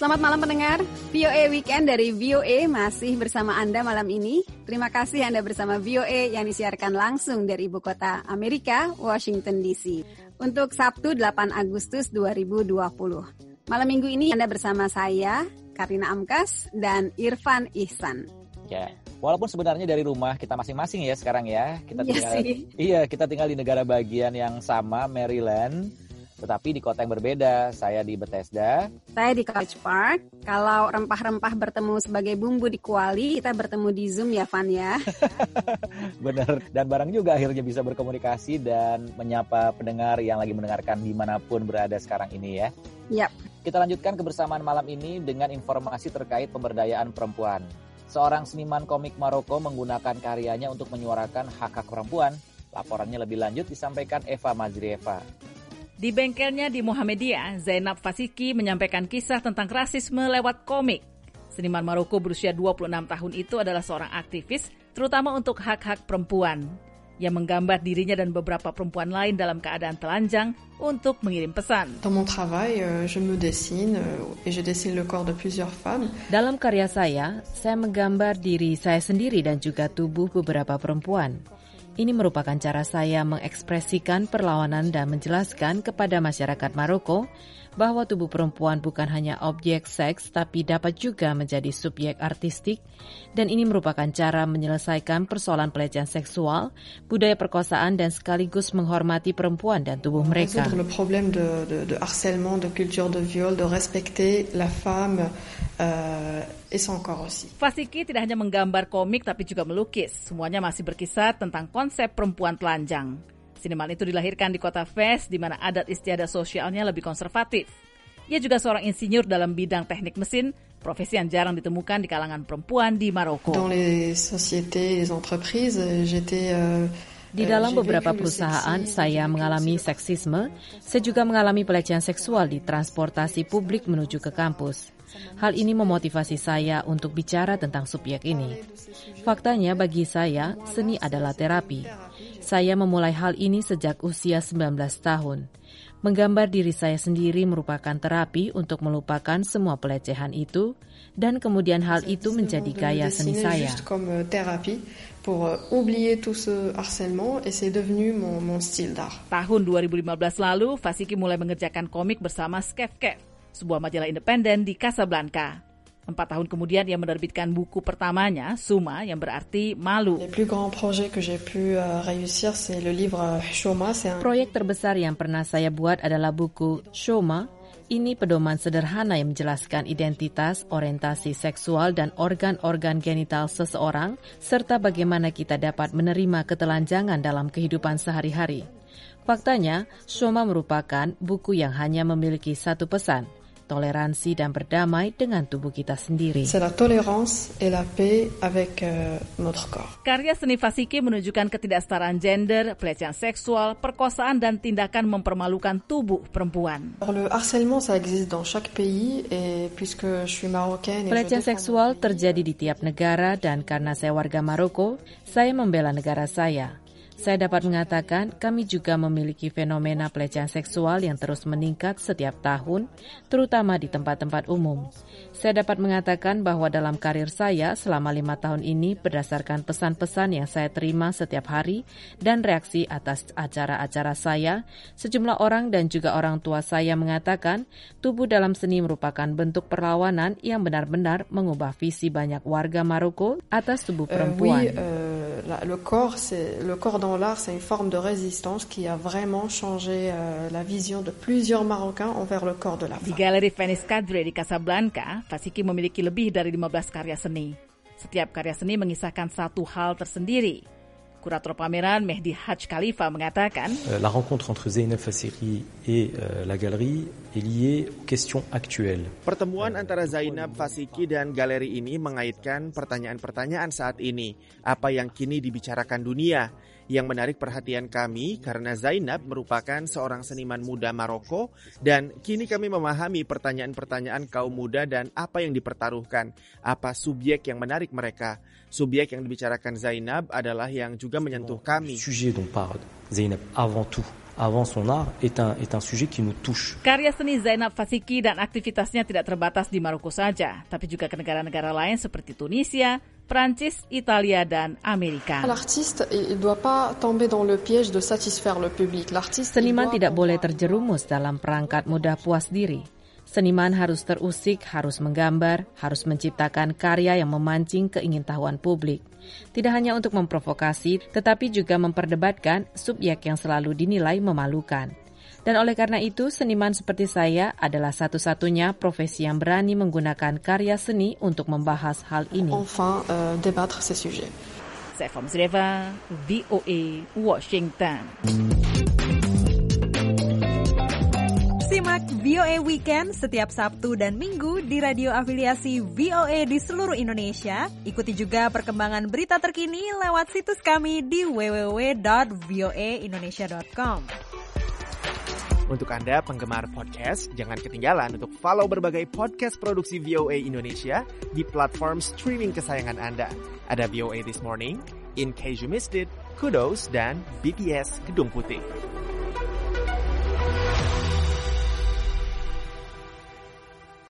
Selamat malam pendengar, VOA Weekend dari VOA masih bersama Anda malam ini. Terima kasih Anda bersama VOA yang disiarkan langsung dari ibu kota Amerika, Washington DC. Untuk Sabtu 8 Agustus 2020. Malam minggu ini Anda bersama saya, Karina Amkas, dan Irfan Ihsan. Ya, walaupun sebenarnya dari rumah kita masing-masing ya sekarang ya. Kita tinggal di negara bagian yang sama, Maryland. Tetapi di kota yang berbeda, saya di Bethesda. Saya di College Park. Kalau rempah-rempah bertemu sebagai bumbu di kuali, kita bertemu di Zoom ya, Van ya. Bener, dan barang juga akhirnya bisa berkomunikasi dan menyapa pendengar yang lagi mendengarkan dimanapun berada sekarang ini ya. Yap. Kita lanjutkan kebersamaan malam ini dengan informasi terkait pemberdayaan perempuan. Seorang seniman komik Maroko menggunakan karyanya untuk menyuarakan hak-hak perempuan. Laporannya lebih lanjut disampaikan Eva Mazrieva. Di bengkelnya di Mohammedia, Zainab Fasiki menyampaikan kisah tentang rasisme lewat komik. Seniman Maroko berusia 26 tahun itu adalah seorang aktivis, terutama untuk hak-hak perempuan. Yang menggambar dirinya dan beberapa perempuan lain dalam keadaan telanjang untuk mengirim pesan. Dans mon travail, je me dessine et je dessine le corps de plusieurs femmes. Dalam karya saya menggambar diri saya sendiri dan juga tubuh beberapa perempuan. Ini merupakan cara saya mengekspresikan perlawanan dan menjelaskan kepada masyarakat Maroko bahwa tubuh perempuan bukan hanya objek seks tapi dapat juga menjadi subjek artistik, dan ini merupakan cara menyelesaikan persoalan pelecehan seksual, budaya perkosaan, dan sekaligus menghormati perempuan dan tubuh mereka. Le problème de harcèlement, de culture de viol, de respecter la femme et son corps aussi. Fasiki tidak hanya menggambar komik tapi juga melukis. Semuanya masih berkisar tentang konsep perempuan telanjang. Seniman itu dilahirkan di kota Fes, di mana adat istiadat sosialnya lebih konservatif. Ia juga seorang insinyur dalam bidang teknik mesin, profesi yang jarang ditemukan di kalangan perempuan di Maroko. Dans les sociétés, les entreprises, Di dalam beberapa perusahaan, saya mengalami seksisme. Saya juga mengalami pelecehan seksual di transportasi publik menuju ke kampus. Hal ini memotivasi saya untuk bicara tentang subjek ini. Faktanya bagi saya, seni adalah terapi. Saya memulai hal ini sejak usia 19 tahun. Menggambar diri saya sendiri merupakan terapi untuk melupakan semua pelecehan itu, dan kemudian hal itu menjadi gaya seni saya. Pour oublier tout ce harcèlement et c'est devenu mon style d'art. Tahun 2015 lalu, Fasiki mulai mengerjakan komik bersama Skefkef, sebuah majalah independen di Casablanca. 4 tahun kemudian ia menerbitkan buku pertamanya, Suma, yang berarti malu. Le plus grand projet que j'ai pu réussir c'est le livre Shoma. Proyek terbesar yang pernah saya buat adalah buku Shoma. Ini pedoman sederhana yang menjelaskan identitas, orientasi seksual, dan organ-organ genital seseorang, serta bagaimana kita dapat menerima ketelanjangan dalam kehidupan sehari-hari. Faktanya, Shoma merupakan buku yang hanya memiliki satu pesan, toleransi dan berdamai dengan tubuh kita sendiri. C'est la tolérance et la paix avec notre corps. Karya seni Fasiki menunjukkan ketidaksetaraan gender, pelecehan seksual, perkosaan, dan tindakan mempermalukan tubuh perempuan. Le harcèlement ça existe dans chaque pays et puisque je suis marocaine. Pelecehan seksual terjadi di tiap negara, dan karena saya warga Maroko, saya membela negara saya. Saya dapat mengatakan kami juga memiliki fenomena pelecehan seksual yang terus meningkat setiap tahun, terutama di tempat-tempat umum. Saya dapat mengatakan bahwa dalam karir saya selama 5 tahun ini, berdasarkan pesan-pesan yang saya terima setiap hari dan reaksi atas acara-acara saya, sejumlah orang dan juga orang tua saya mengatakan tubuh dalam seni merupakan bentuk perlawanan yang benar-benar mengubah visi banyak warga Maroko atas tubuh perempuan. Le corps dans l'art, c'est une forme de résistance qui a vraiment changé la vision de plusieurs Marocains envers le corps de la femme. Di Galeri Venice Cadre di Casablanca, Fasiki memiliki lebih dari 15 karya seni. Setiap karya seni mengisahkan satu hal tersendiri. Kurator pameran Mehdi Haj Khalifa mengatakan, la rencontre entre Zainab Fasiki et la galerie est liée aux questions actuelles. Pertemuan antara Zainab Fasiki dan galeri ini mengaitkan pertanyaan-pertanyaan saat ini, apa yang kini dibicarakan dunia. Yang menarik perhatian kami karena Zainab merupakan seorang seniman muda Maroko, dan kini kami memahami pertanyaan-pertanyaan kaum muda dan apa yang dipertaruhkan, apa subjek yang menarik mereka. Subjek yang dibicarakan Zainab adalah yang juga menyentuh kami. Le sujet dont parle Zainab avant tout avant son art est un sujet qui nous touche. Karya seni Zainab Fasiki dan aktivitasnya tidak terbatas di Maroko saja, tapi juga ke negara-negara lain seperti Tunisia, Prancis, Italia, dan Amerika. L'artiste, il doit pas tomber dans le piège de satisfaire le public. L'artiste, Seniman tidak boleh terjerumus dalam perangkat mudah puas diri. Seniman harus terusik, harus menggambar, harus menciptakan karya yang memancing keingintahuan publik. Tidak hanya untuk memprovokasi, tetapi juga memperdebatkan subjek yang selalu dinilai memalukan. Dan oleh karena itu, seniman seperti saya adalah satu-satunya profesi yang berani menggunakan karya seni untuk membahas hal ini. Enfin, débattre ces sujets. Saya Famsreva, VOA, Washington. Simak VOA Weekend setiap Sabtu dan Minggu di radio afiliasi VOA di seluruh Indonesia. Ikuti juga perkembangan berita terkini lewat situs kami di www.voaindonesia.com. Untuk Anda penggemar podcast, jangan ketinggalan untuk follow berbagai podcast produksi VOA Indonesia di platform streaming kesayangan Anda. Ada VOA This Morning, In Case You Missed It, Kudos, dan BTS Gedung Putih.